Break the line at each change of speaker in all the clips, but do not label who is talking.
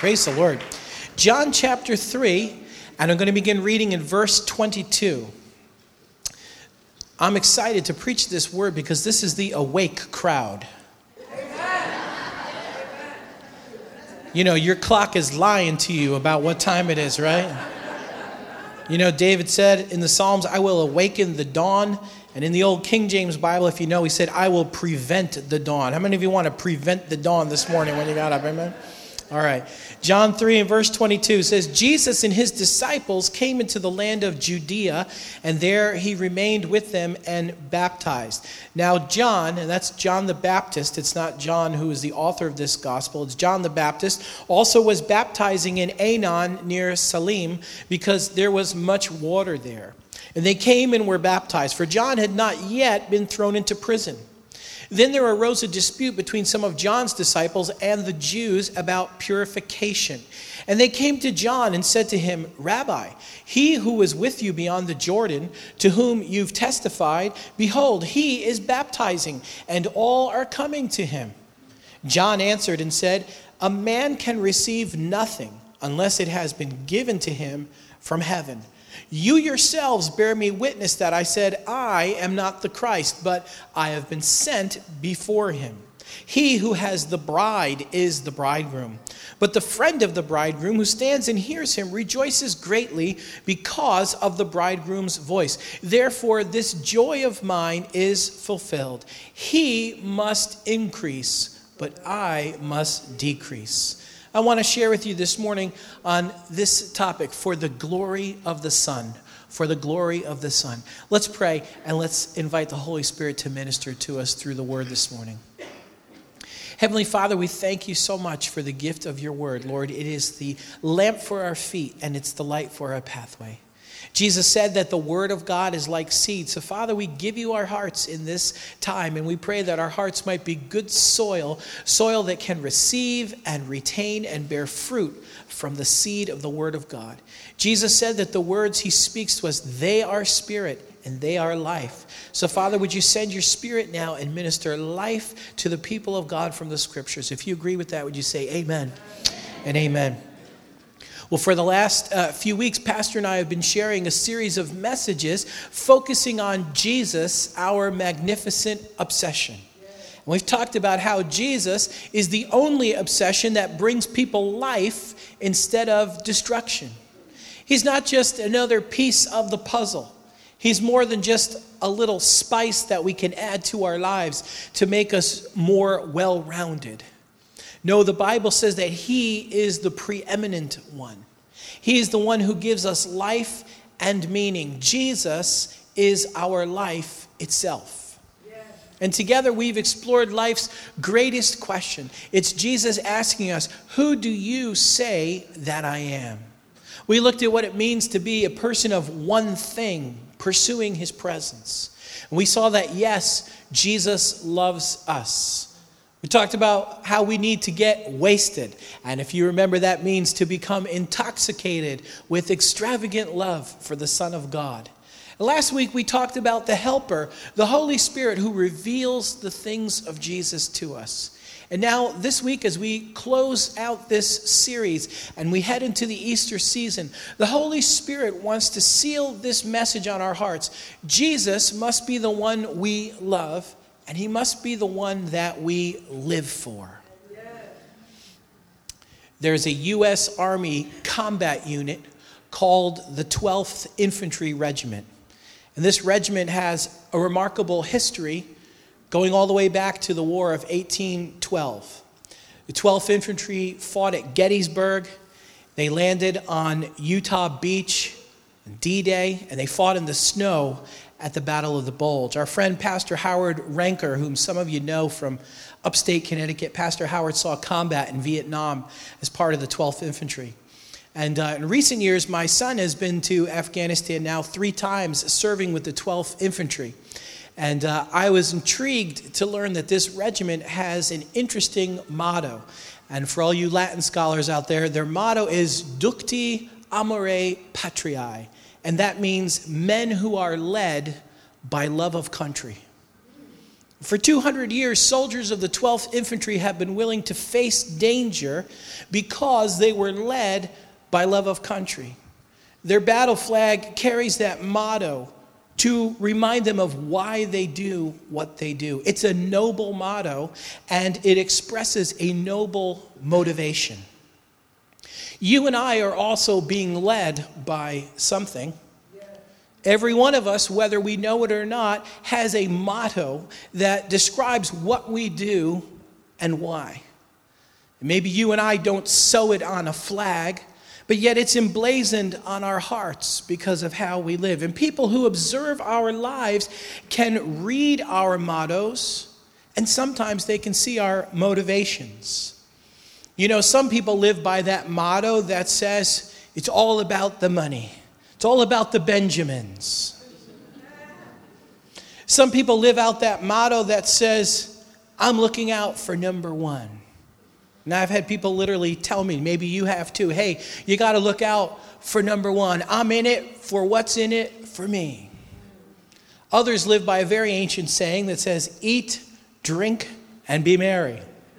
Praise the Lord. John chapter 3, and I'm going to begin reading in verse 22. I'm excited to preach this word because this is the awake crowd. You know, your clock is lying to you about what time it is, right? You know, David said in the Psalms, I will awaken the dawn. And in the old King James Bible, if you know, he said, I will prevent the dawn. How many of you want to prevent the dawn this morning when you got up? Amen? All right. John 3 and verse 22 says, Jesus and his disciples came into the land of Judea, and there he remained with them and baptized. Now John, and that's John the Baptist, it's not John who is the author of this gospel, it's John the Baptist, also was baptizing in Aenon near Salim because there was much water there. And they came and were baptized, for John had not yet been thrown into prison. Then there arose a dispute between some of John's disciples and the Jews about purification. And they came to John and said to him, Rabbi, he who was with you beyond the Jordan, to whom you've testified, behold, he is baptizing, and all are coming to him. John answered and said, a man can receive nothing unless it has been given to him from heaven. You yourselves bear me witness that I said, I am not the Christ, but I have been sent before him. He who has the bride is the bridegroom. But the friend of the bridegroom who stands and hears him rejoices greatly because of the bridegroom's voice. Therefore, this joy of mine is fulfilled. He must increase, but I must decrease. I want to share with you this morning on this topic, for the glory of the Son. For the glory of the Son. Let's pray and let's invite the Holy Spirit to minister to us through the word this morning. Heavenly Father, we thank you so much for the gift of your word. Lord, it is the lamp for our feet and it's the light for our pathway. Jesus said that the word of God is like seed. So Father, we give you our hearts in this time, and we pray that our hearts might be good soil that can receive and retain and bear fruit from the seed of the word of God. Jesus said that the words he speaks to us, they are spirit and they are life. So Father, would you send your spirit now and minister life to the people of God from the scriptures? If you agree with that, would you say amen and amen? Well, for the last few weeks, Pastor and I have been sharing a series of messages focusing on Jesus, our magnificent obsession. And we've talked about how Jesus is the only obsession that brings people life instead of destruction. He's not just another piece of the puzzle. He's more than just a little spice that we can add to our lives to make us more well-rounded. No, the Bible says that he is the preeminent one. He is the one who gives us life and meaning. Jesus is our life itself. Yes. And together we've explored life's greatest question. It's Jesus asking us, who do you say that I am? We looked at what it means to be a person of one thing, pursuing his presence. And we saw that, yes, Jesus loves us. We talked about how we need to get wasted. And if you remember, that means to become intoxicated with extravagant love for the Son of God. And last week, we talked about the Helper, the Holy Spirit, who reveals the things of Jesus to us. And now this week, as we close out this series and we head into the Easter season, the Holy Spirit wants to seal this message on our hearts. Jesus must be the one we love, and he must be the one that we live for. There's a U.S. Army combat unit called the 12th Infantry Regiment. And this regiment has a remarkable history going all the way back to the War of 1812. The 12th Infantry fought at Gettysburg. They landed on Utah Beach, D-Day, and they fought in the snow at the Battle of the Bulge. Our friend Pastor Howard Ranker, whom some of you know from upstate Connecticut, Pastor Howard saw combat in Vietnam as part of the 12th Infantry. And in recent years, my son has been to Afghanistan now 3 times, serving with the 12th Infantry. And I was intrigued to learn that this regiment has an interesting motto. And for all you Latin scholars out there, their motto is Ducti Amore Patriae. And that means men who are led by love of country. For 200 years, soldiers of the 12th Infantry have been willing to face danger because they were led by love of country. Their battle flag carries that motto to remind them of why they do what they do. It's a noble motto, and it expresses a noble motivation. You and I are also being led by something. Every one of us, whether we know it or not, has a motto that describes what we do and why. Maybe you and I don't sew it on a flag, but yet it's emblazoned on our hearts because of how we live. And people who observe our lives can read our mottos, and sometimes they can see our motivations. You know, some people live by that motto that says, it's all about the money. It's all about the Benjamins. Some people live out that motto that says, I'm looking out for number one. Now, I've had people literally tell me, maybe you have too, hey, you got to look out for number one. I'm in it for what's in it for me. Others live by a very ancient saying that says, eat, drink, and be merry.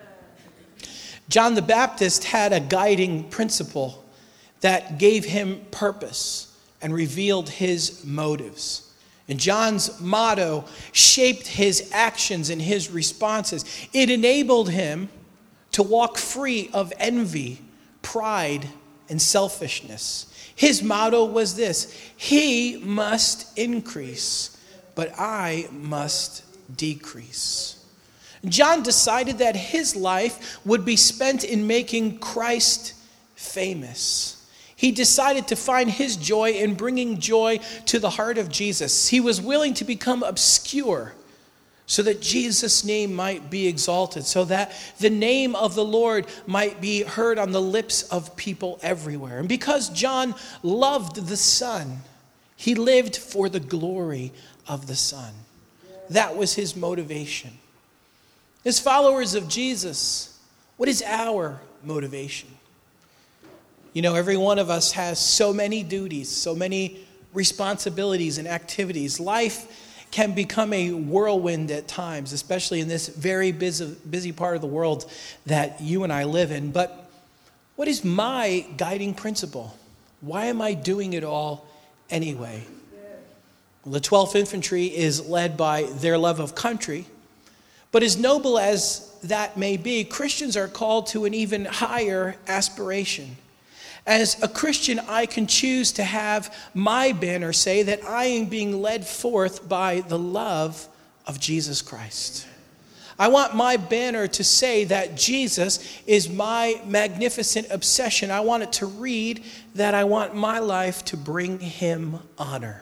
John the Baptist had a guiding principle that gave him purpose and revealed his motives. And John's motto shaped his actions and his responses. It enabled him to walk free of envy, pride, and selfishness. His motto was this: he must increase, but I must decrease. John decided that his life would be spent in making Christ famous. He decided to find his joy in bringing joy to the heart of Jesus. He was willing to become obscure so that Jesus' name might be exalted, so that the name of the Lord might be heard on the lips of people everywhere. And because John loved the Son, he lived for the glory of the Son. That was his motivation. As followers of Jesus, what is our motivation? You know, every one of us has so many duties, so many responsibilities and activities. Life can become a whirlwind at times, especially in this very busy part of the world that you and I live in. But what is my guiding principle? Why am I doing it all anyway? Well, the 12th Infantry is led by their love of country. But as noble as that may be, Christians are called to an even higher aspiration. As a Christian, I can choose to have my banner say that I am being led forth by the love of Jesus Christ. I want my banner to say that Jesus is my magnificent obsession. I want it to read that I want my life to bring him honor.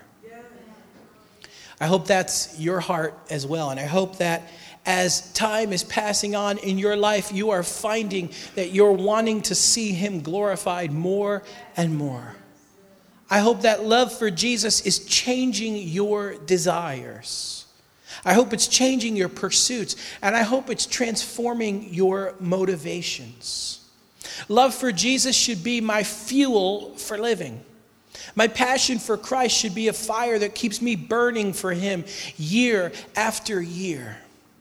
I hope that's your heart as well. And I hope that as time is passing on in your life, you are finding that you're wanting to see him glorified more and more. I hope that love for Jesus is changing your desires. I hope it's changing your pursuits. And I hope it's transforming your motivations. Love for Jesus should be my fuel for living. My passion for Christ should be a fire that keeps me burning for him year after year.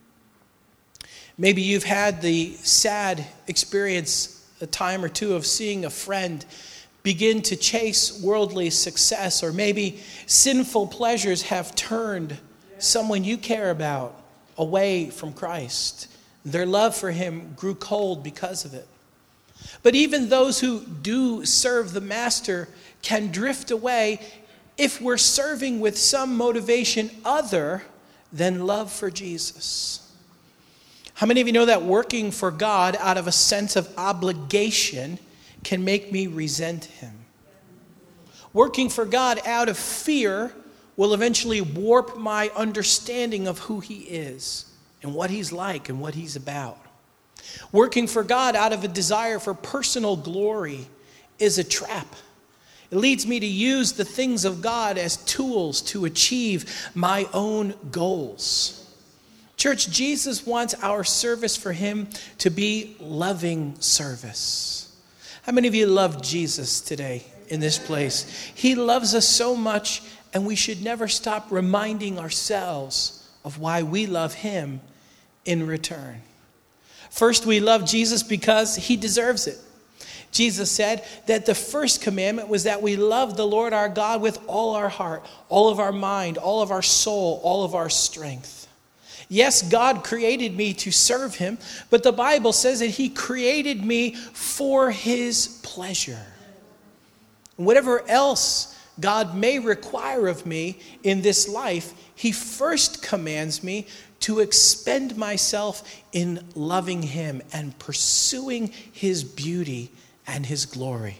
Maybe you've had the sad experience a time or two of seeing a friend begin to chase worldly success, or maybe sinful pleasures have turned someone you care about away from Christ. Their love for him grew cold because of it. But even those who do serve the Master can drift away if we're serving with some motivation other than love for Jesus. How many of you know that working for God out of a sense of obligation can make me resent him? Working for God out of fear will eventually warp my understanding of who he is and what he's like and what he's about. Working for God out of a desire for personal glory is a trap. It leads me to use the things of God as tools to achieve my own goals. Church, Jesus wants our service for him to be loving service. How many of you love Jesus today in this place? He loves us so much, and we should never stop reminding ourselves of why we love him in return. First, we love Jesus because he deserves it. Jesus said that the first commandment was that we love the Lord our God with all our heart, all of our mind, all of our soul, all of our strength. Yes, God created me to serve him, but the Bible says that he created me for his pleasure. Whatever else God may require of me in this life, he first commands me to expend myself in loving him and pursuing his beauty and his glory.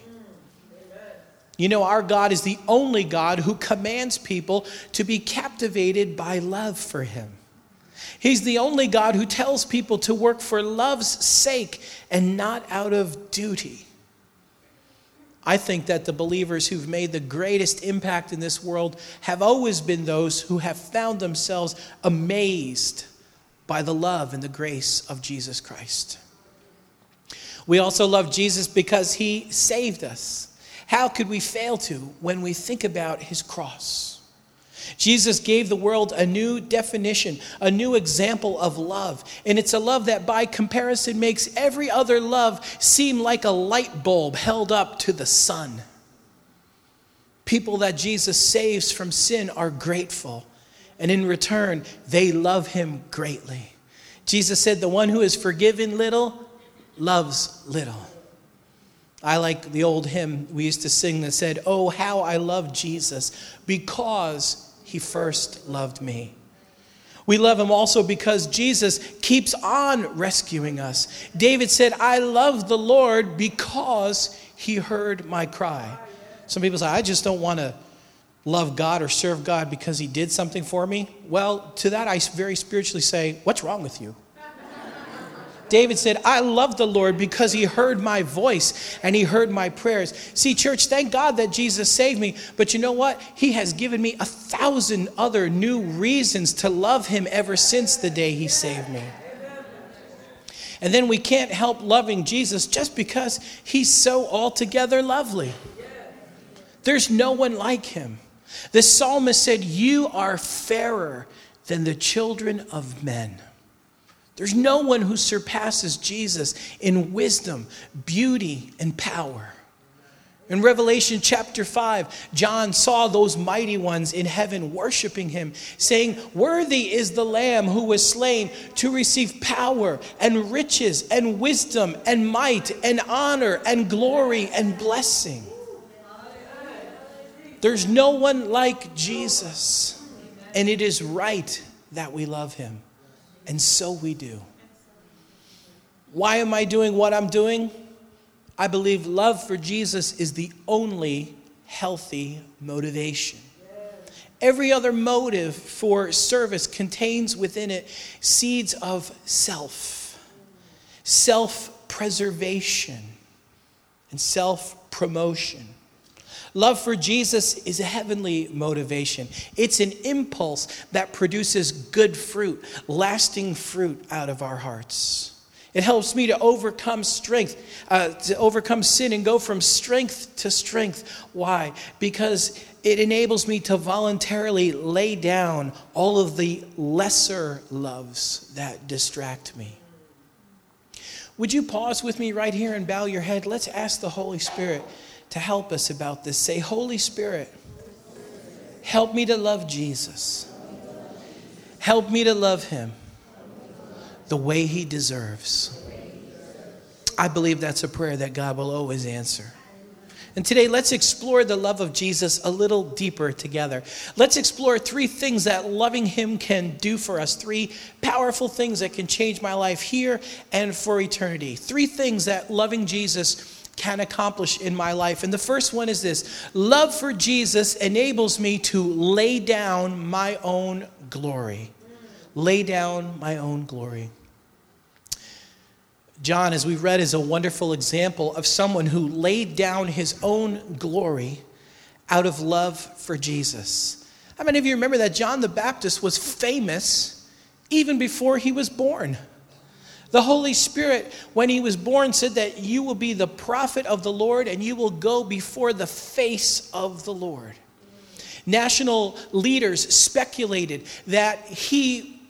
You know, our God is the only God who commands people to be captivated by love for him. He's the only God who tells people to work for love's sake and not out of duty. I think that the believers who've made the greatest impact in this world have always been those who have found themselves amazed by the love and the grace of Jesus Christ. We also love Jesus because he saved us. How could we fail to when we think about his cross? Jesus gave the world a new definition, a new example of love. And it's a love that by comparison makes every other love seem like a light bulb held up to the sun. People that Jesus saves from sin are grateful. And in return, they love him greatly. Jesus said, the one who is forgiven little loves little. I like the old hymn we used to sing that said, "Oh, how I love Jesus because he first loved me." We love him also because Jesus keeps on rescuing us. David said, "I love the Lord because he heard my cry." Some people say, "I just don't want to love God or serve God because he did something for me." Well, to that I very spiritually say, what's wrong with you? David said, "I love the Lord because he heard my voice and he heard my prayers." See, church, thank God that Jesus saved me. But you know what? He has given me 1,000 other new reasons to love him ever since the day he saved me. And then we can't help loving Jesus just because he's so altogether lovely. There's no one like him. The psalmist said, "You are fairer than the children of men." There's no one who surpasses Jesus in wisdom, beauty, and power. In Revelation chapter 5, John saw those mighty ones in heaven worshiping him, saying, "Worthy is the Lamb who was slain to receive power and riches and wisdom and might and honor and glory and blessing." There's no one like Jesus, and it is right that we love him. And so we do. Why am I doing what I'm doing? I believe love for Jesus is the only healthy motivation. Every other motive for service contains within it seeds of self-preservation, and self-promotion. Love for Jesus is a heavenly motivation. It's an impulse that produces good fruit, lasting fruit out of our hearts. It helps me to overcome sin and go from strength to strength. Why? Because it enables me to voluntarily lay down all of the lesser loves that distract me. Would you pause with me right here and bow your head? Let's ask the Holy Spirit to help us about this. Say, "Holy Spirit, help me to love Jesus. Help me to love him the way he deserves." I believe that's a prayer that God will always answer. And today, let's explore the love of Jesus a little deeper together. Let's explore 3 things that loving him can do for us. 3 powerful things that can change my life here and for eternity. 3 things that loving Jesus can accomplish in my life. And the first one is this: love for Jesus enables me to lay down my own glory. Lay down my own glory. John, as we read, is a wonderful example of someone who laid down his own glory out of love for Jesus. How many of you remember that John the Baptist was famous even before he was born? The Holy Spirit, when he was born, said that you will be the prophet of the Lord and you will go before the face of the Lord. National leaders speculated that he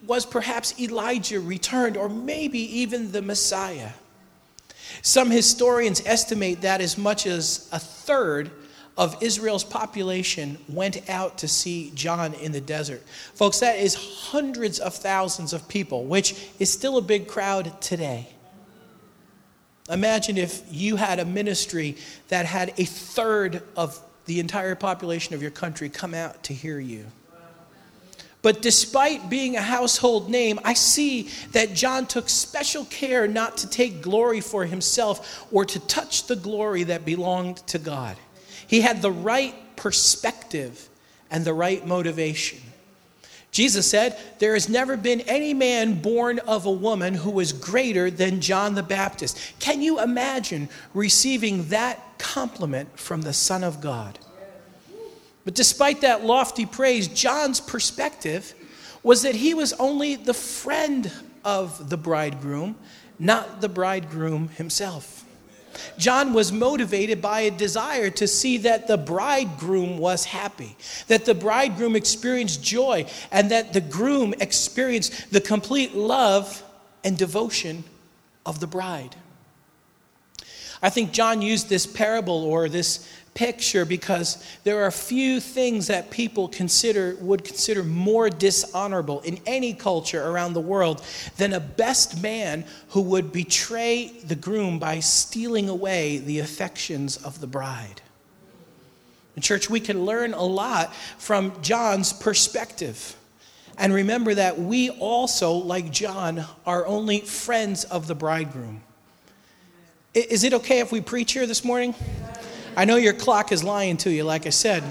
was perhaps Elijah returned, or maybe even the Messiah. Some historians estimate that as much as a third of Israel's population went out to see John in the desert. Folks, that is hundreds of thousands of people, which is still a big crowd today. Imagine if you had a ministry that had a third of the entire population of your country come out to hear you. But despite being a household name, I see that John took special care not to take glory for himself or to touch the glory that belonged to God. He had the right perspective and the right motivation. Jesus said, "There has never been any man born of a woman who was greater than John the Baptist." Can you imagine receiving that compliment from the Son of God? But despite that lofty praise, John's perspective was that he was only the friend of the bridegroom, not the bridegroom himself. John was motivated by a desire to see that the bridegroom was happy, that the bridegroom experienced joy, and that the groom experienced the complete love and devotion of the bride. I think John used this parable or this picture because there are few things that people would consider more dishonorable in any culture around the world than a best man who would betray the groom by stealing away the affections of the bride. In church, we can learn a lot from John's perspective. And remember that we also, like John, are only friends of the bridegroom. Is it okay if we preach here this morning? I know your clock is lying to you, like I said,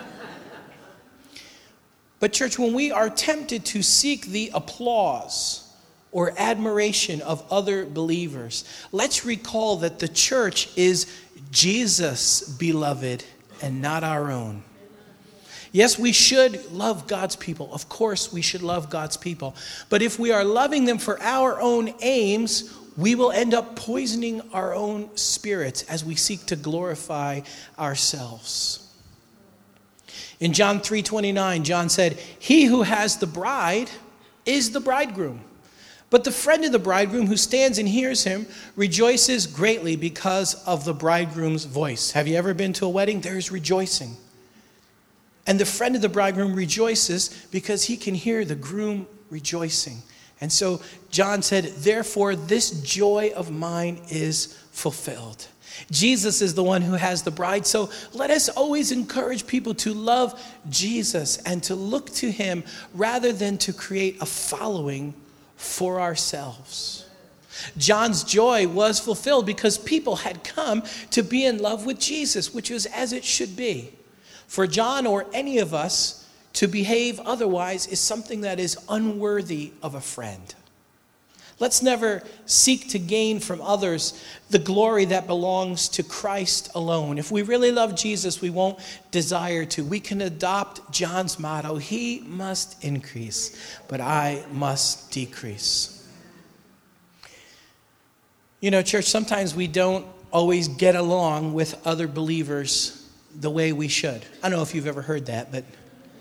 but church, when we are tempted to seek the applause or admiration of other believers, let's recall that the church is Jesus' beloved and not our own. Yes, we should love God's people. Of course, we should love God's people. But if we are loving them for our own aims, we will end up poisoning our own spirits as we seek to glorify ourselves. In John 3:29, John said, "He who has the bride is the bridegroom. But the friend of the bridegroom who stands and hears him rejoices greatly because of the bridegroom's voice." Have you ever been to a wedding? There's rejoicing. And the friend of the bridegroom rejoices because he can hear the groom rejoicing. And so John said, "Therefore, this joy of mine is fulfilled." Jesus is the one who has the bride. So let us always encourage people to love Jesus and to look to him rather than to create a following for ourselves. John's joy was fulfilled because people had come to be in love with Jesus, which was as it should be. For John or any of us, to behave otherwise is something that is unworthy of a friend. Let's never seek to gain from others the glory that belongs to Christ alone. If we really love Jesus, we won't desire to. We can adopt John's motto, "He must increase, but I must decrease." You know, church, sometimes we don't always get along with other believers the way we should. I don't know if you've ever heard that, but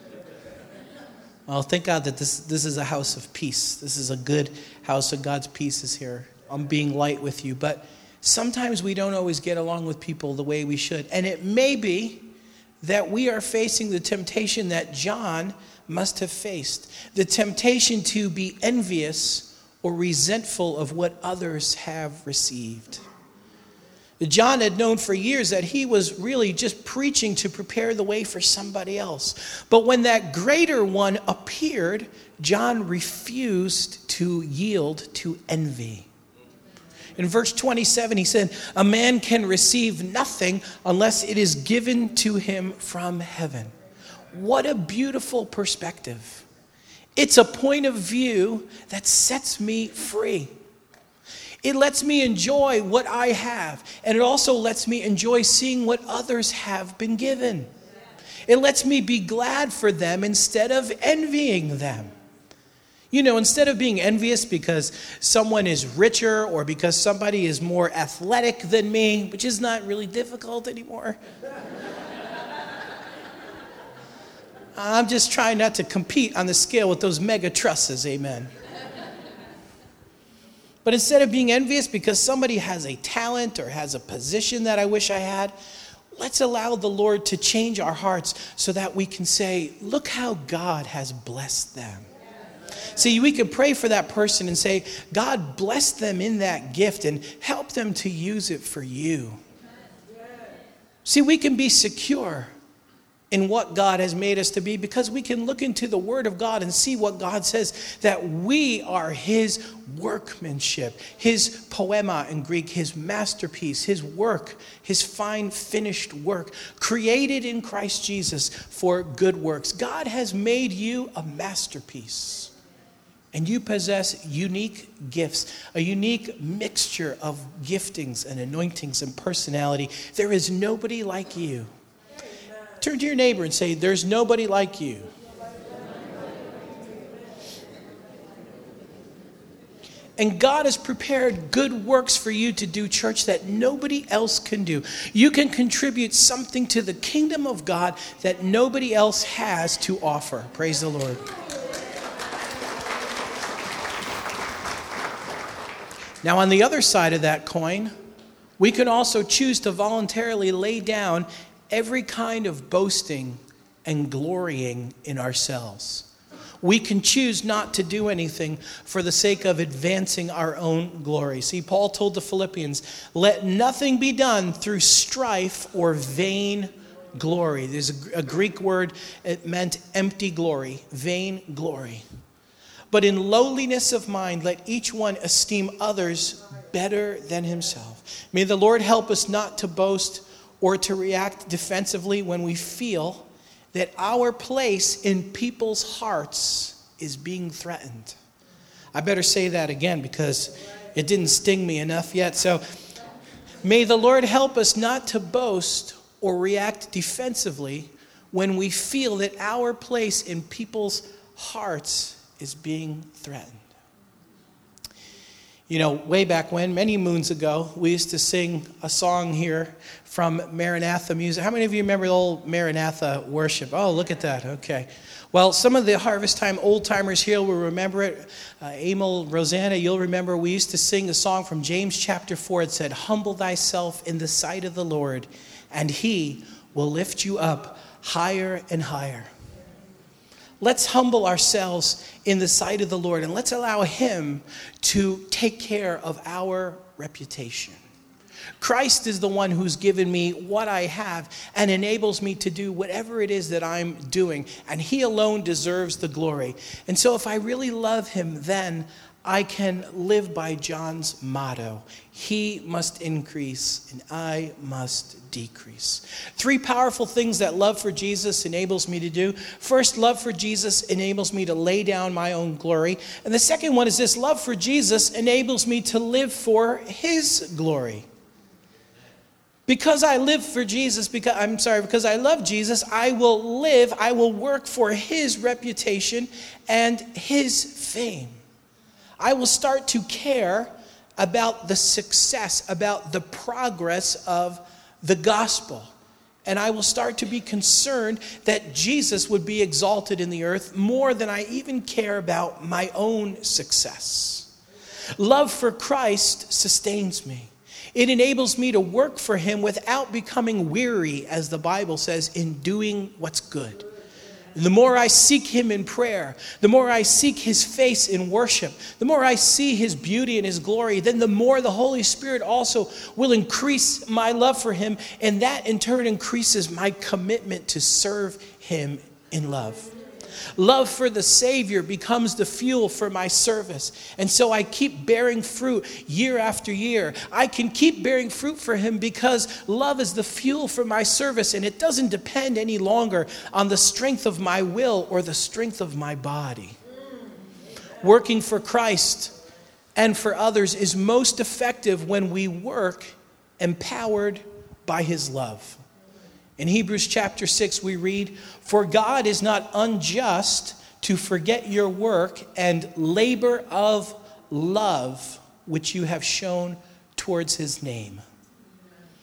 well, thank God that this is a house of peace. This is a good house, and God's peace is here. I'm being light with you. But sometimes we don't always get along with people the way we should. And it may be that we are facing the temptation that John must have faced. The temptation to be envious or resentful of what others have received. John had known for years that he was really just preaching to prepare the way for somebody else. But when that greater one appeared, John refused to yield to envy. In verse 27, he said, "A man can receive nothing unless it is given to him from heaven." What a beautiful perspective. It's a point of view that sets me free. It lets me enjoy what I have, and it also lets me enjoy seeing what others have been given. It lets me be glad for them instead of envying them. You know, instead of being envious because someone is richer or because somebody is more athletic than me, which is not really difficult anymore. I'm just trying not to compete on the scale with those mega trusses, amen. But instead of being envious because somebody has a talent or has a position that I wish I had, let's allow the Lord to change our hearts so that we can say, look how God has blessed them. See, we can pray for that person and say, God, bless them in that gift and help them to use it for you. See, we can be secure in what God has made us to be because we can look into the Word of God and see what God says, that we are His workmanship, His poema in Greek, His masterpiece, His work, His fine finished work, created in Christ Jesus for good works. God has made you a masterpiece. And you possess unique gifts, a unique mixture of giftings and anointings and personality. There is nobody like you. Turn to your neighbor and say, there's nobody like you. And God has prepared good works for you to do, church, that nobody else can do. You can contribute something to the kingdom of God that nobody else has to offer. Praise the Lord. Now, on the other side of that coin, we can also choose to voluntarily lay down every kind of boasting and glorying in ourselves. We can choose not to do anything for the sake of advancing our own glory. See, Paul told the Philippians, let nothing be done through strife or vain glory. There's a Greek word, it meant empty glory, vain glory. But in lowliness of mind, let each one esteem others better than himself. May the Lord help us not to boast or to react defensively when we feel that our place in people's hearts is being threatened. I better say that again because it didn't sting me enough yet. So may the Lord help us not to boast or react defensively when we feel that our place in people's hearts is being threatened. You know, way back when, many moons ago, we used to sing a song here from Maranatha music. How many of you remember the old Maranatha worship? Oh, look at that. Okay. Well, some of the Harvest Time old-timers here will remember it. Emil, Rosanna, you'll remember we used to sing a song from James chapter 4. It said, humble thyself in the sight of the Lord, and He will lift you up higher and higher. Let's humble ourselves in the sight of the Lord, and let's allow Him to take care of our reputation. Christ is the one who's given me what I have and enables me to do whatever it is that I'm doing, and He alone deserves the glory. And so if I really love Him, then I can live by John's motto, He must increase and I must decrease. 3 powerful things that love for Jesus enables me to do. First, love for Jesus enables me to lay down my own glory. And the second one is this, love for Jesus enables me to live for His glory. Because I live for Jesus, because I love Jesus, I will work for His reputation and His fame. I will start to care about the success, about the progress of the gospel. And I will start to be concerned that Jesus would be exalted in the earth more than I even care about my own success. Love for Christ sustains me. It enables me to work for Him without becoming weary, as the Bible says, in doing what's good. The more I seek Him in prayer, the more I seek His face in worship, the more I see His beauty and His glory, then the more the Holy Spirit also will increase my love for Him, and that in turn increases my commitment to serve Him in love. Love for the Savior becomes the fuel for my service. And so I keep bearing fruit year after year. I can keep bearing fruit for Him because love is the fuel for my service, and it doesn't depend any longer on the strength of my will or the strength of my body. Working for Christ and for others is most effective when we work empowered by His love. In Hebrews chapter 6 we read, for God is not unjust to forget your work and labor of love which you have shown towards His name.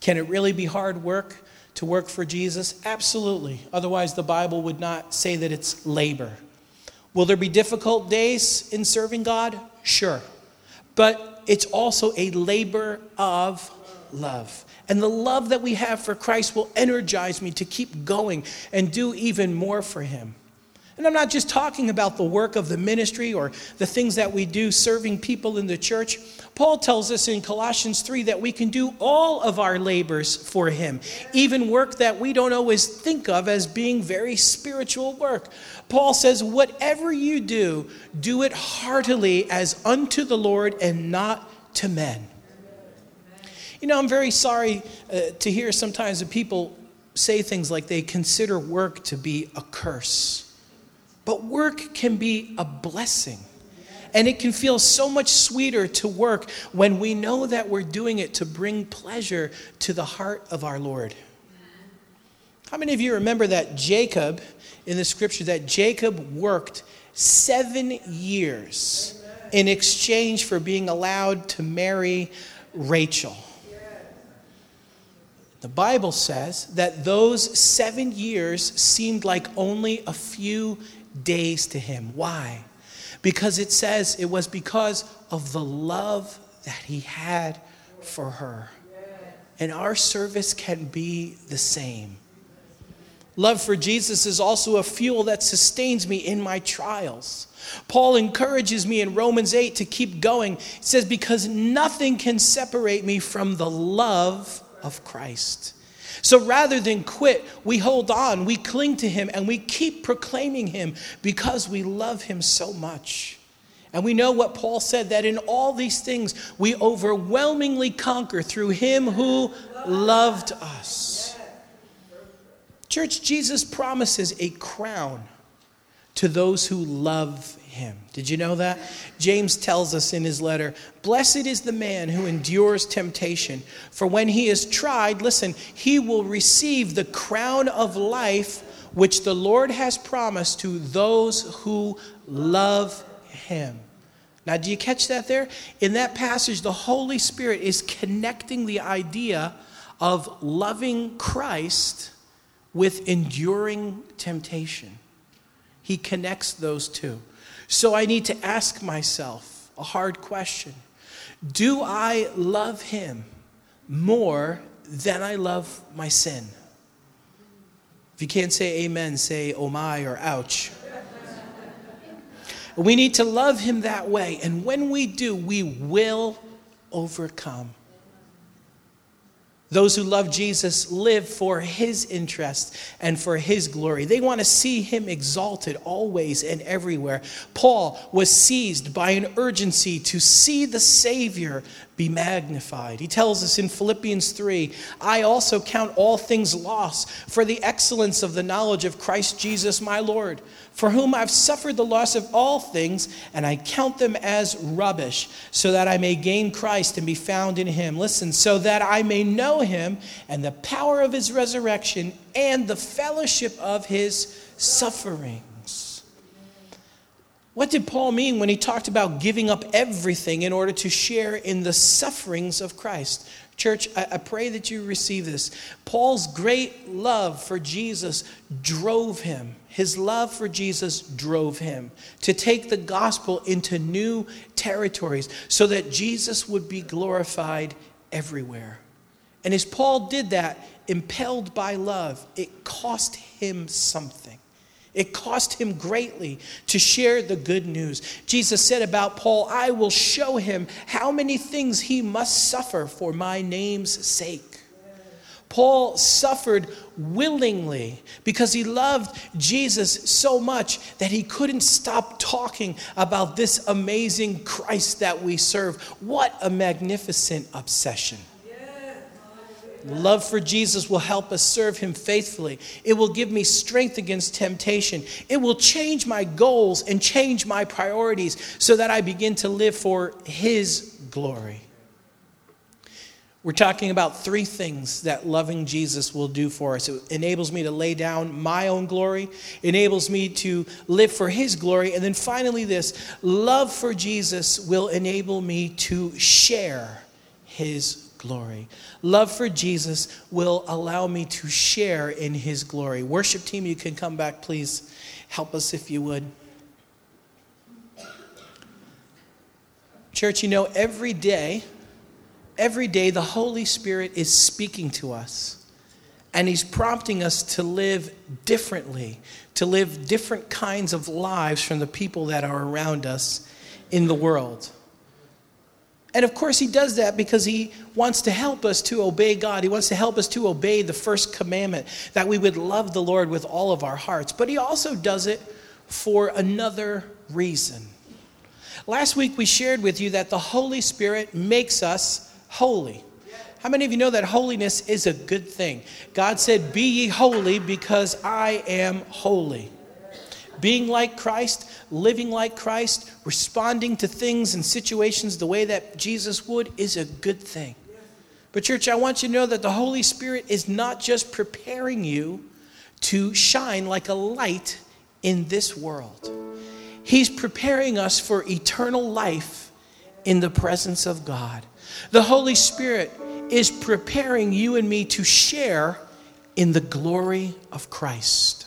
Can it really be hard work to work for Jesus? Absolutely. Otherwise, the Bible would not say that it's labor. Will there be difficult days in serving God? Sure. But it's also a labor of love. And the love that we have for Christ will energize me to keep going and do even more for him. And I'm not just talking about the work of the ministry or the things that we do serving people in the church. Paul tells us in Colossians 3 that we can do all of our labors for him, even work that we don't always think of as being very spiritual work. Paul says, whatever you do, do it heartily as unto the Lord and not to men. You know, I'm very sorry to hear sometimes that people say things like they consider work to be a curse. But work can be a blessing. And it can feel so much sweeter to work when we know that we're doing it to bring pleasure to the heart of our Lord. How many of you remember that Jacob, in the scripture, that Jacob worked 7 years in exchange for being allowed to marry Rachel? The Bible says that those 7 years seemed like only a few days to him. Why? Because it says it was because of the love that he had for her. And our service can be the same. Love for Jesus is also a fuel that sustains me in my trials. Paul encourages me in Romans 8 to keep going. He says, because nothing can separate me from the love of Christ. So rather than quit, we hold on, we cling to him, and we keep proclaiming him because we love him so much. And we know what Paul said, that in all these things we overwhelmingly conquer through him who loved us. Church, Jesus promises a crown to those who love him. Did you know that? James tells us in his letter, blessed is the man who endures temptation, for when he is tried, listen, he will receive the crown of life which the Lord has promised to those who love him. Now, do you catch that there? In that passage, the Holy Spirit is connecting the idea of loving Christ with enduring temptation. He connects those two. So I need to ask myself a hard question. Do I love him more than I love my sin? If you can't say amen, say oh my or ouch. We need to love him that way. And when we do, we will overcome. Those who love Jesus live for his interest and for his glory. They want to see him exalted always and everywhere. Paul was seized by an urgency to see the Savior be magnified. He tells us in Philippians 3, I also count all things lost for the excellence of the knowledge of Christ Jesus my Lord, for whom I've suffered the loss of all things, and I count them as rubbish, so that I may gain Christ and be found in him. Listen, so that I may know him and the power of his resurrection and the fellowship of his sufferings. What did Paul mean when he talked about giving up everything in order to share in the sufferings of Christ? Church, I pray that you receive this. Paul's great love for Jesus drove him. His love for Jesus drove him to take the gospel into new territories so that Jesus would be glorified everywhere. And as Paul did that, impelled by love, it cost him something. It cost him greatly to share the good news. Jesus said about Paul, I will show him how many things he must suffer for my name's sake. Paul suffered willingly because he loved Jesus so much that he couldn't stop talking about this amazing Christ that we serve. What a magnificent obsession. Love for Jesus will help us serve him faithfully. It will give me strength against temptation. It will change my goals and change my priorities so that I begin to live for his glory. We're talking about 3 things that loving Jesus will do for us. It enables me to lay down my own glory, enables me to live for his glory, and then finally this, love for Jesus will enable me to share his glory. glory. Love for Jesus will allow me to share in his glory. Worship team, you can come back, please. Help us if you would. Church, every day the Holy Spirit is speaking to us. And he's prompting us to live differently, to live different kinds of lives from the people that are around us in the world. And of course he does that because he wants to help us to obey God. He wants to help us to obey the first commandment, that we would love the Lord with all of our hearts. But he also does it for another reason. Last week we shared with you that the Holy Spirit makes us holy. How many of you know that holiness is a good thing? God said, be ye holy because I am holy. Being like Christ, living like Christ, responding to things and situations the way that Jesus would is a good thing. But church, I want you to know that the Holy Spirit is not just preparing you to shine like a light in this world. He's preparing us for eternal life in the presence of God. The Holy Spirit is preparing you and me to share in the glory of Christ.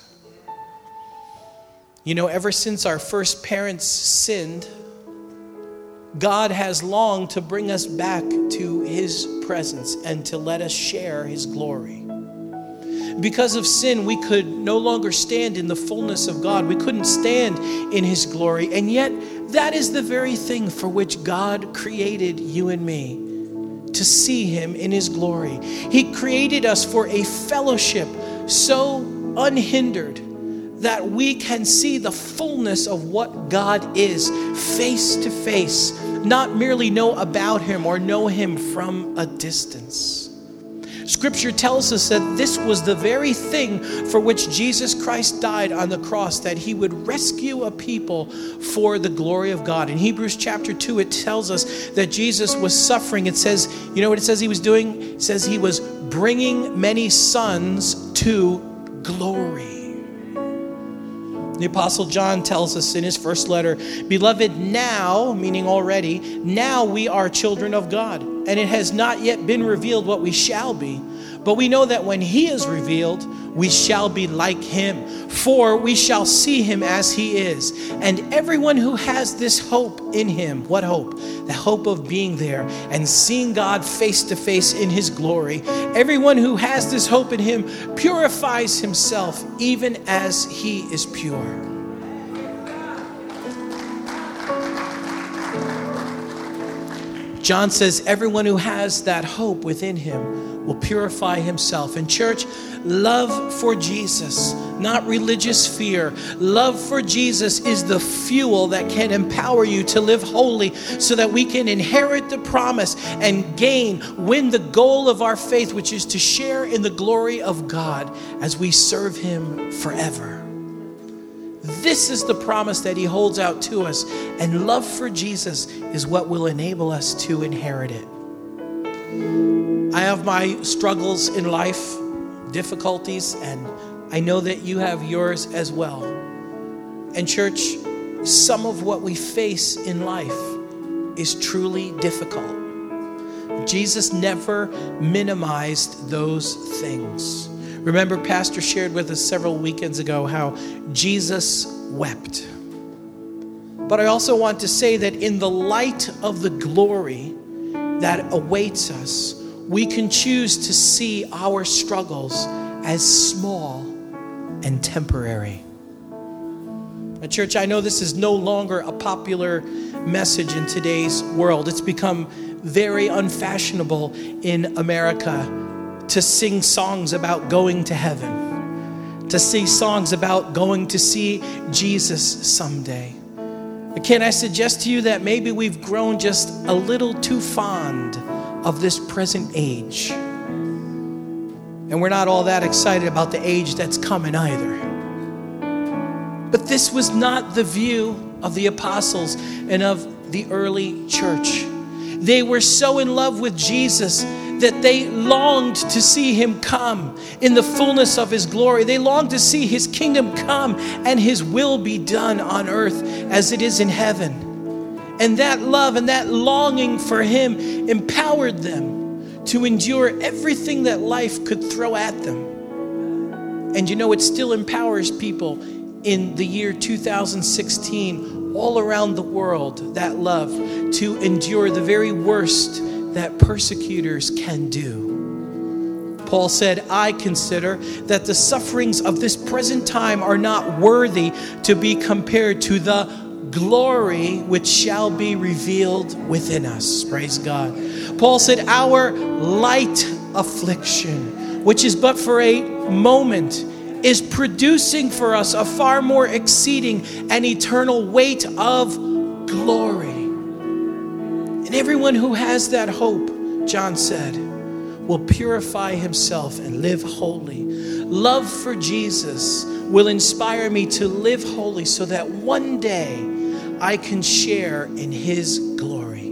Ever since our first parents sinned, God has longed to bring us back to his presence and to let us share his glory. Because of sin, we could no longer stand in the fullness of God. We couldn't stand in his glory. And yet, that is the very thing for which God created you and me, to see him in his glory. He created us for a fellowship so unhindered that we can see the fullness of what God is face to face, not merely know about him or know him from a distance. Scripture tells us that this was the very thing for which Jesus Christ died on the cross, that he would rescue a people for the glory of God. In Hebrews chapter 2, it tells us that Jesus was suffering. It says, you know what it says he was doing? It says he was bringing many sons to glory. The Apostle John tells us in his first letter, beloved, now, meaning already, now we are children of God, and it has not yet been revealed what we shall be. But we know that when he is revealed, we shall be like him, for we shall see him as he is. And everyone who has this hope in him, what hope? The hope of being there and seeing God face to face in his glory. Everyone who has this hope in him purifies himself even as he is pure. John says everyone who has that hope within him will purify himself. And church, love for Jesus, not religious fear. Love for Jesus is the fuel that can empower you to live holy so that we can inherit the promise and win the goal of our faith, which is to share in the glory of God as we serve him forever. This is the promise that he holds out to us, and love for Jesus is what will enable us to inherit it. I have my struggles in life, difficulties, and I know that you have yours as well. And church, some of what we face in life is truly difficult. Jesus never minimized those things. Remember, Pastor shared with us several weekends ago how Jesus wept. But I also want to say that in the light of the glory that awaits us, we can choose to see our struggles as small and temporary. And church, I know this is no longer a popular message in today's world. It's become very unfashionable in America to sing songs about going to heaven, to sing songs about going to see Jesus someday. Can I suggest to you that maybe we've grown just a little too fond of this present age? And we're not all that excited about the age that's coming either. But this was not the view of the apostles and of the early church. They were so in love with Jesus that they longed to see him come in the fullness of his glory. They longed to see his kingdom come and his will be done on earth as it is in heaven. And that love and that longing for him empowered them to endure everything that life could throw at them. And it still empowers people in the year 2016 all around the world, that love, to endure the very worst that persecutors can do. Paul said, I consider that the sufferings of this present time are not worthy to be compared to the glory which shall be revealed within us. Praise God. Paul said, our light affliction, which is but for a moment, is producing for us a far more exceeding and eternal weight of glory. And everyone who has that hope, John said, will purify himself and live holy. Love for Jesus will inspire me to live holy so that one day I can share in his glory.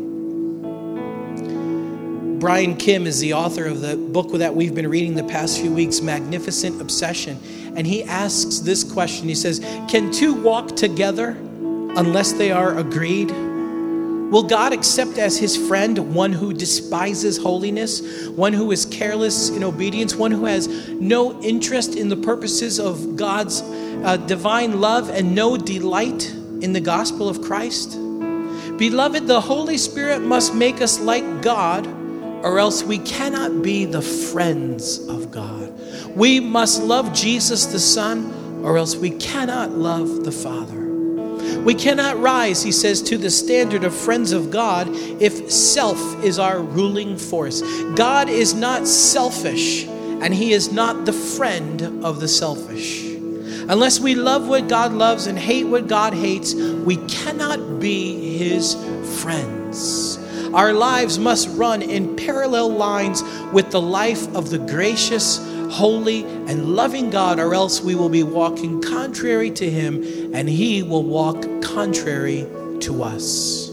Brian Kim is the author of the book that we've been reading the past few weeks, Magnificent Obsession. And he asks this question. He says, can two walk together unless they are agreed? Will God accept as his friend one who despises holiness, one who is careless in obedience, one who has no interest in the purposes of God's divine love and no delight in the gospel of Christ? Beloved, the Holy Spirit must make us like God, or else we cannot be the friends of God. We must love Jesus the Son, or else we cannot love the Father. We cannot rise, he says, to the standard of friends of God if self is our ruling force. God is not selfish, and he is not the friend of the selfish. Unless we love what God loves and hate what God hates, we cannot be his friends. Our lives must run in parallel lines with the life of the gracious, holy, and loving God, or else we will be walking contrary to him, and he will walk contrary to us.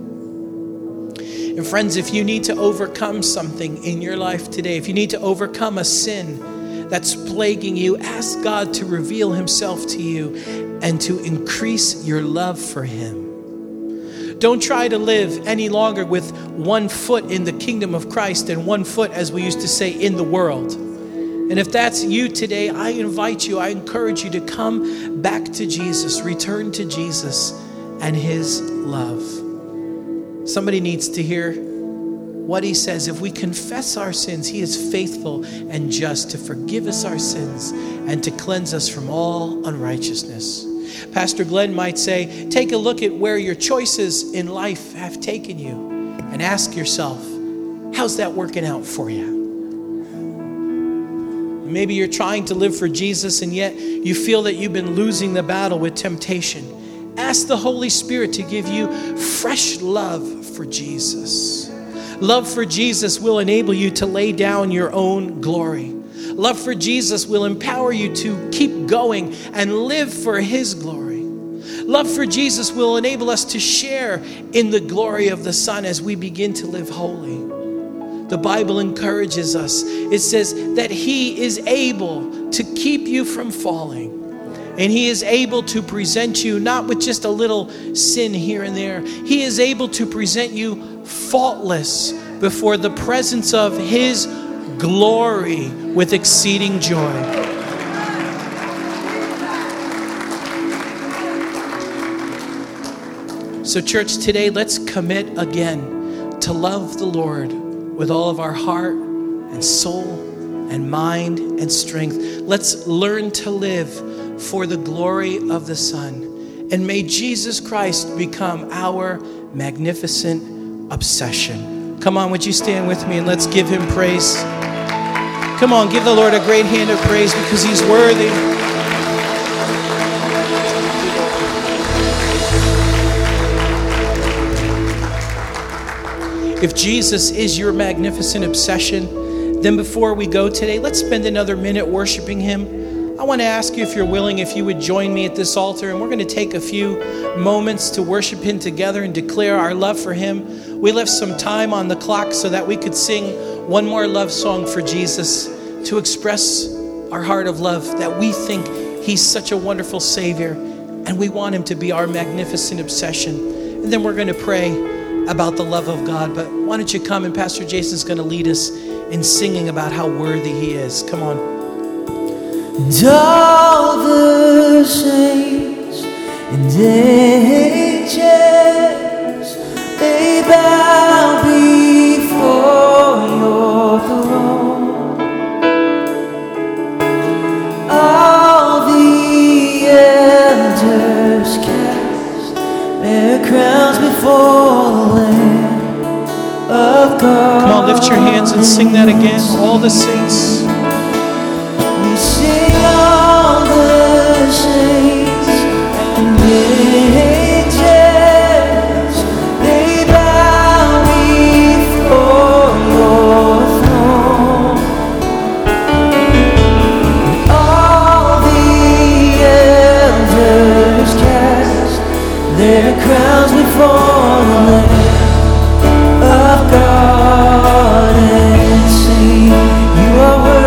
And friends, if you need to overcome something in your life today, if you need to overcome a sin that's plaguing you, ask God to reveal himself to you and to increase your love for him. Don't try to live any longer with 1 foot in the kingdom of Christ and 1 foot, as we used to say, in the world. And if that's you today, I invite you, I encourage you to come back to Jesus, return to Jesus and his love. Somebody needs to hear what he says. If we confess our sins, he is faithful and just to forgive us our sins and to cleanse us from all unrighteousness. Pastor Glenn might say, take a look at where your choices in life have taken you and ask yourself, how's that working out for you? Maybe you're trying to live for Jesus and yet you feel that you've been losing the battle with temptation. Ask the Holy Spirit to give you fresh love for Jesus. Love for Jesus will enable you to lay down your own glory. Love for Jesus will empower you to keep going and live for his glory. Love for Jesus will enable us to share in the glory of the Son as we begin to live holy. The Bible encourages us. It says that he is able to keep you from falling. And he is able to present you not with just a little sin here and there. He is able to present you faultless before the presence of his glory with exceeding joy. So church, today let's commit again to love the Lord with all of our heart and soul and mind and strength. Let's learn to live for the glory of the Son. And may Jesus Christ become our magnificent obsession. Come on, would you stand with me and let's give him praise. Come on, give the Lord a great hand of praise because he's worthy. If Jesus is your magnificent obsession, then before we go today, let's spend another minute worshiping him. I want to ask you, if you're willing, if you would join me at this altar, and we're going to take a few moments to worship him together and declare our love for him. We left some time on the clock so that we could sing one more love song for Jesus to express our heart of love, that we think he's such a wonderful Savior and we want him to be our magnificent obsession. And then we're going to pray about the love of God. But why don't you come, and Pastor Jason's going to lead us in singing about how worthy He is. Come on.
And all the saints and angels, they bow before your throne. All the elders cast their crowns before the Lamb of God.
Come on, lift your hands and sing that again. All the saints.
We sing all the saints and angels, they bow before your throne. All the elders cast their crowns before the Lamb of God and sing, you are worthy.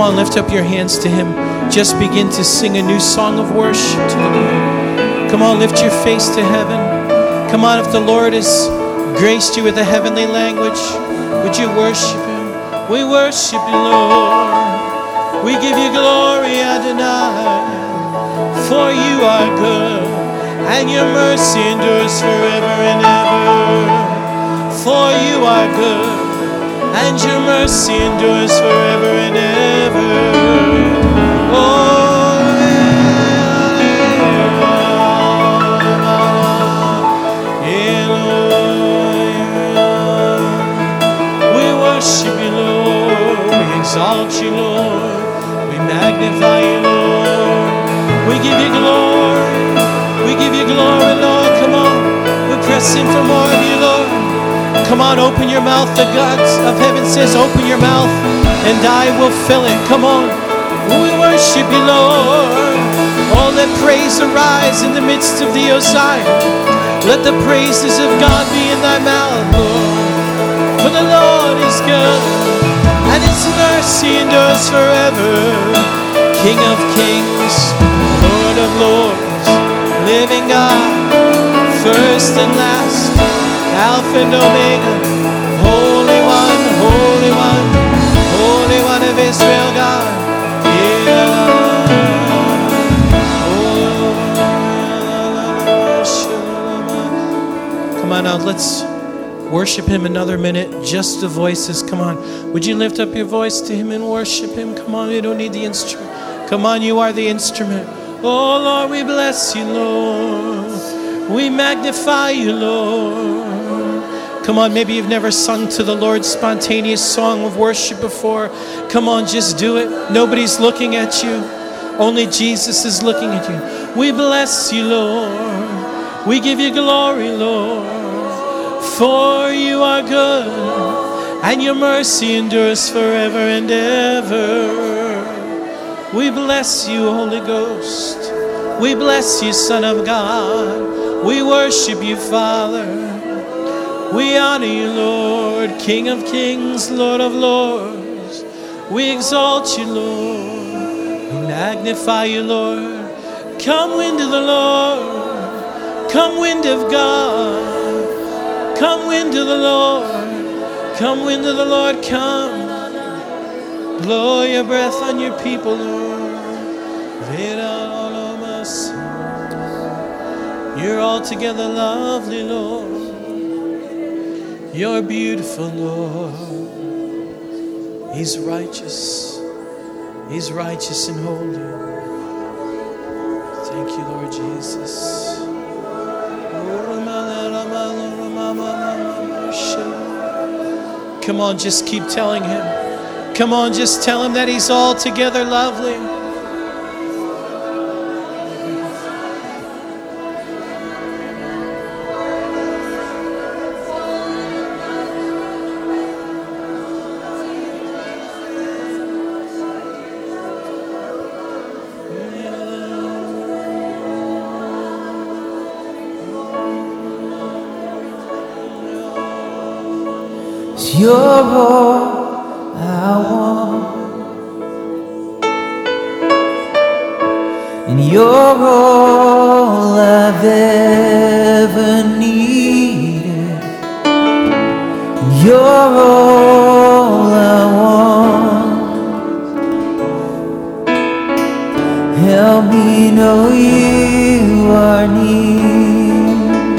on, lift up your hands to Him. Just begin to sing a new song of worship to the Lord. Come on, lift your face to heaven. Come on, if the Lord has graced you with a heavenly language, would you worship Him? We worship you, Lord. We give you glory, Adonai. For you are good, and your mercy endures forever and ever. For you are good, and your mercy endures forever and ever. We worship you, Lord. We exalt you, Lord. We magnify you, Lord. We give you glory. We give you glory, Lord. Come on. We're pressing for more of you, Lord. Come on, open your mouth. The God of heaven says, open your mouth and I will fill it. Come on. We worship you, Lord. Oh, let praise arise in the midst of the Zion. Let the praises of God be in thy mouth, Lord. For the Lord is good, and His mercy endures forever. King of kings, Lord of lords, living God, first and last, Alpha and Omega, Holy One, Holy One, Holy One of Israel, God. Come on now, let's worship Him another minute. Just the voices. Come on. Would you lift up your voice to Him and worship Him? Come on, you don't need the instrument. Come on, you are the instrument. Oh Lord, we bless you, Lord. We magnify you, Lord. Come on, maybe you've never sung to the Lord spontaneous song of worship before. Come on, just do it. Nobody's looking at you. Only Jesus is looking at you. We bless you, Lord. We give you glory, Lord. For you are good, and your mercy endures forever and ever. We bless you, Holy Ghost. We bless you, Son of God. We worship you, Father. We honor you, Lord, King of kings, Lord of lords. We exalt you, Lord. We magnify you, Lord. Come, wind of the Lord. Come, wind of God. Come, wind of the Lord. Come, wind of the Lord, come. Blow your breath on your people, Lord. You're altogether lovely, Lord. You're beautiful, Lord. He's righteous. He's righteous and holy. Thank you, Lord Jesus. Come on, just keep telling Him. Come on, just tell Him that He's altogether lovely.
You're all I want, and you're all I've ever needed, and you're all I want. Help me know you are near,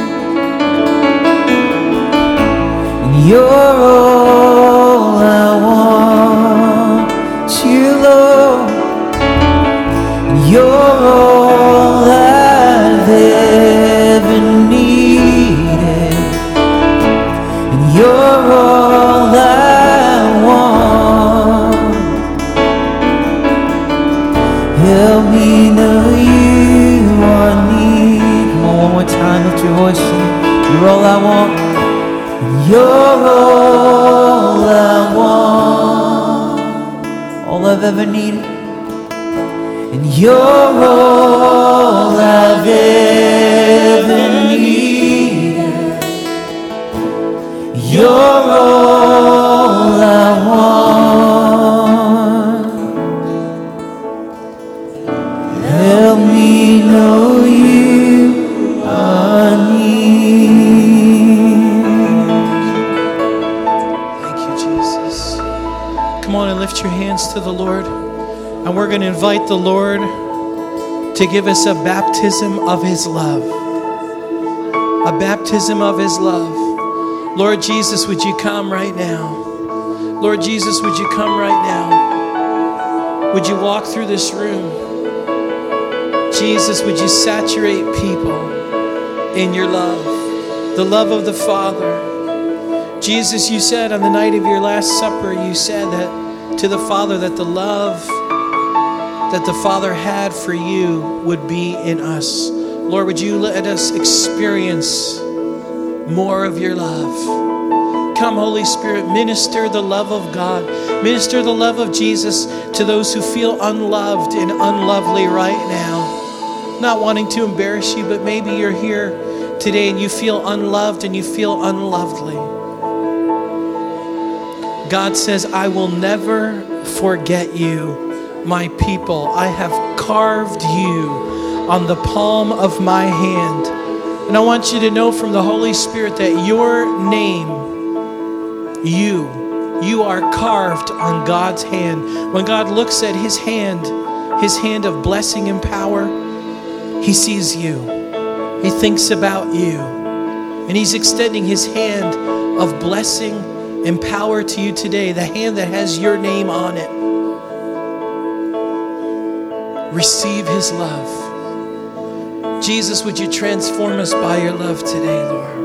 and you're all I want, you Lord. You're all I've ever needed, and you're all I want. Help me know you are near. Come on, one more time, lift your voice. You're all I want, and you're all I want, all I've ever needed. And you're all I've ever needed. You're all I want. know you are near.
Thank you, Jesus. Come on and lift your hands to the Lord. And we're going to invite the Lord to give us a baptism of His love. A baptism of His love. Lord Jesus, would you come right now? Lord Jesus, would you come right now? Would you walk through this room? Jesus, would you saturate people in your love? The love of the Father. Jesus, you said on the night of your Last Supper, you said that to the Father that the love that the Father had for you would be in us. Lord, would you let us experience more of your love? Come, Holy Spirit, minister the love of God. Minister the love of Jesus to those who feel unloved and unlovely right now. Not wanting to embarrass you, but maybe you're here today and you feel unloved and you feel unlovely. God says, I will never forget you, my people. I have carved you on the palm of my hand. And I want you to know from the Holy Spirit that your name, you are carved on God's hand. When God looks at His hand of blessing and power, He sees you. He thinks about you. And He's extending His hand of blessing and power to you today, the hand that has your name on it. Receive His love. Jesus, would you transform us by your love today, Lord?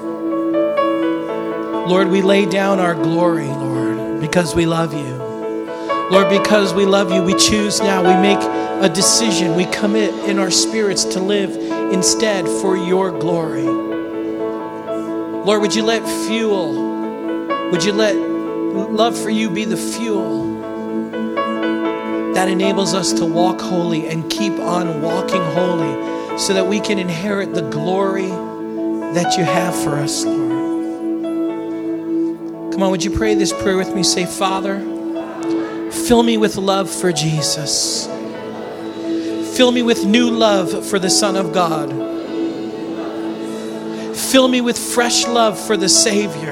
Lord, we lay down our glory, Lord, because we love you. Lord, because we love you, we choose now. We make a decision. We commit in our spirits to live instead for your glory. Lord, would you let love for you be the fuel that enables us to walk holy and keep on walking holy so that we can inherit the glory that you have for us, Lord. Come on, would you pray this prayer with me? Say, Father, fill me with love for Jesus. Fill me with new love for the Son of God. Fill me with fresh love for the Savior.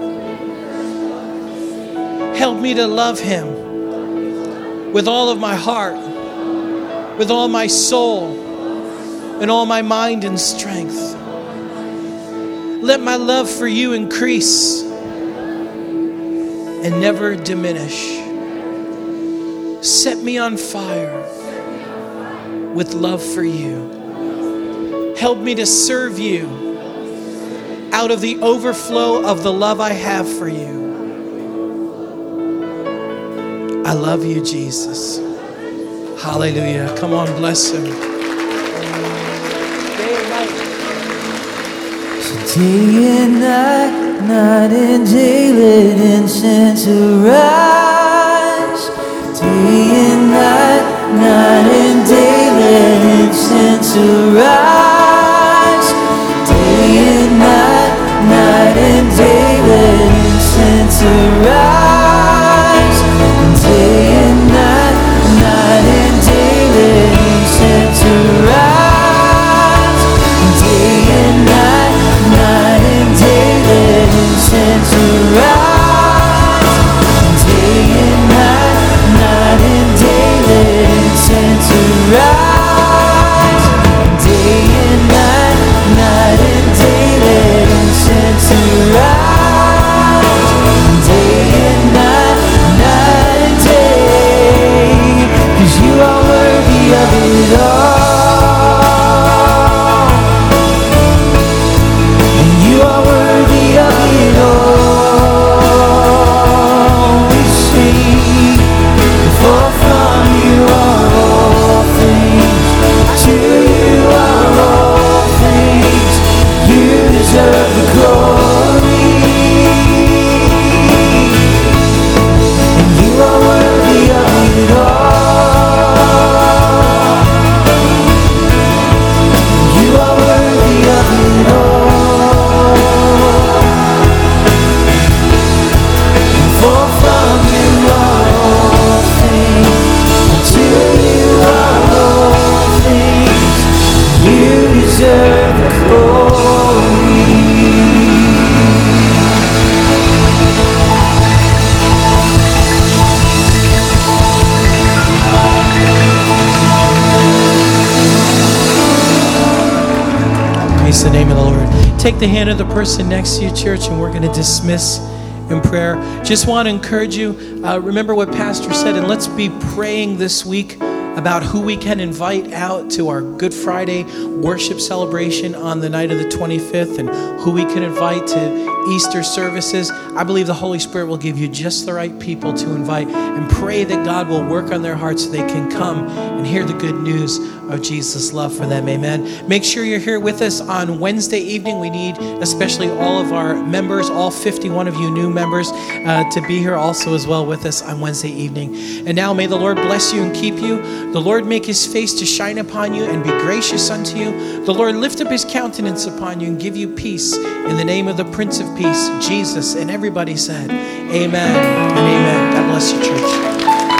Help me to love Him with all of my heart, with all my soul, and all my mind and strength. Let my love for you increase and never diminish. Set me on fire with love for you. Help me to serve you out of the overflow of the love I have for you. I love you, Jesus. Hallelujah. Come on, bless Him.
Day and night, night and day, let incense arise. Day and night, night and day, let incense arise. Day and night, night and day, let incense arise. Day and night, night and day, let incense arise. Day and night, night and day, let incense arise. Day and night, night and day, let incense arise. Day and night, night and day, let incense arise. Day and night, night and day, 'cause you are worthy of it all. You are worthy of it all. We sing, for from you are all things, to you are all things. You deserve the glory, and you are worthy of it all.
Praise the name of the Lord. Take the hand of the person next to you, church, and we're going to dismiss in prayer. Just want to encourage you, remember what Pastor said, and let's be praying this week about who we can invite out to our Good Friday worship celebration on the night of the 25th and who we can invite to Easter services. I believe the Holy Spirit will give you just the right people to invite, and pray that God will work on their hearts so they can come and hear the good news of Jesus' love for them. Amen. Make sure you're here with us on Wednesday evening. We need especially all of our members, all 51 of you new members, to be here also as well with us on Wednesday evening. And now may the Lord bless you and keep you. The Lord make his face to shine upon you and be gracious unto you. The Lord lift up his countenance upon you and give you peace. In the name of the Prince of Peace, Jesus. And everybody said, amen and amen. God bless you, church.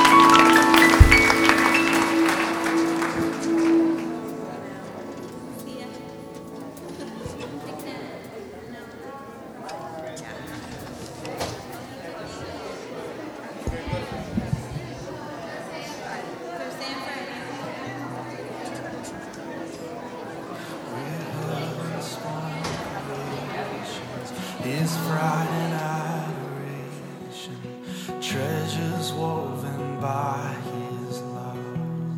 His pride and adoration, treasures woven by his love.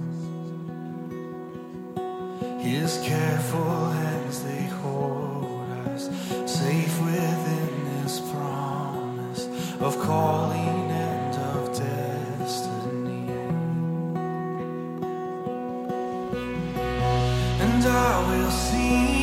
His careful hands, they hold us safe within his promise of calling and of destiny. And I will sing